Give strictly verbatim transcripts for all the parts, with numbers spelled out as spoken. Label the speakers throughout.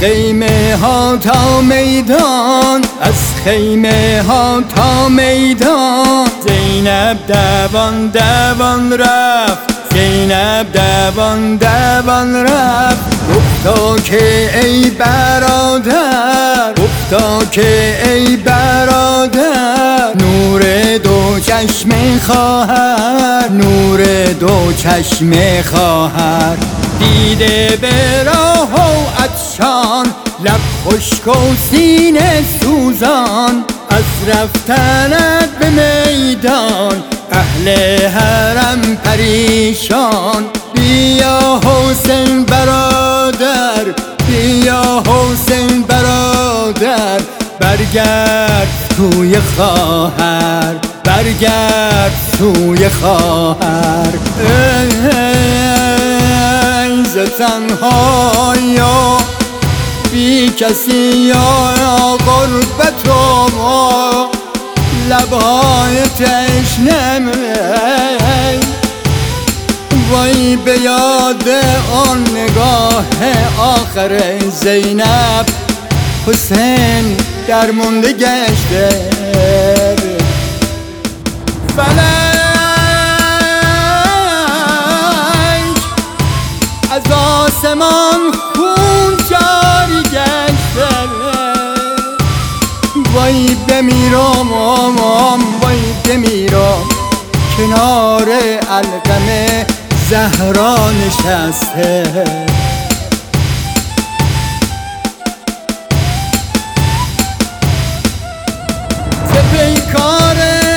Speaker 1: خیمه ها تا میدان، از خیمه ها تا میدان، زینب دوان دوان رفت، زینب دوان دوان رفت. گفتا که ای برادر، گفتا که ای برادر، نور دو چشم خواهر، نور دو چشم خواهر. دیده به راه و عطشان، لب خشک و سینه سوزان، از رفتنت به میدان اهل حرم پریشان. بیا حسین برادر، بیا حسین برادر، برگرد سوی خواهر، برگرد سوی خواهر. ای ز تنهایی و بی کسی یا غربت و ما، لبهای تشنه وای به یاد آن نگاه آخر زینب. حسین درمونده گشته، فلک از آسمان خون جاری گشته. وای بمیرم آمام، وای بمیرم کنار علقمه زهرا نشسته. ز پیکار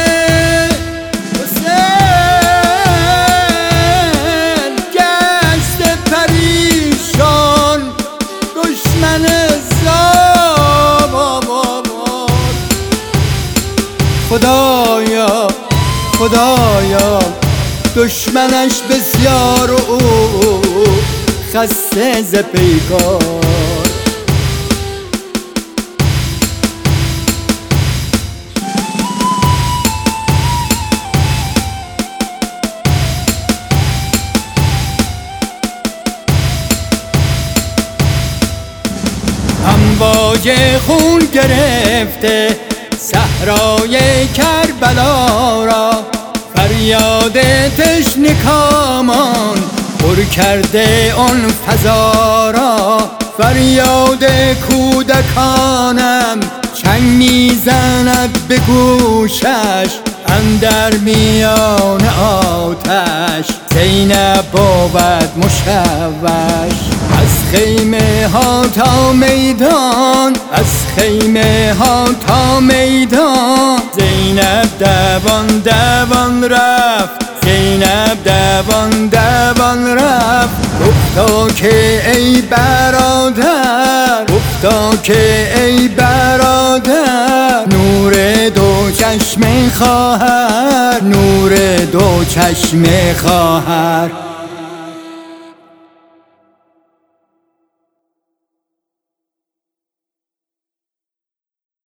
Speaker 1: حسین گشته پریشان، دشمن خدایا خدایا، دشمنش بسیار و او خسته ز پیکار. امواج خون گرفته صحرای کربلا را، فریاد تشنه کامان پر کرده آن فضا را. فریاد کودکانم چنگ میزند به گوشش، اندر میان آتش زینب بود مشوش. از خیمه ها تا میدان، از خیمه ها تا میدان، زینب دوان دوان رفت، زینب دوان دوان رفت. گفتا که ای برادر، گفتا که ای برادر، نور دو چشم خواهر، نور دو چشم خواهر.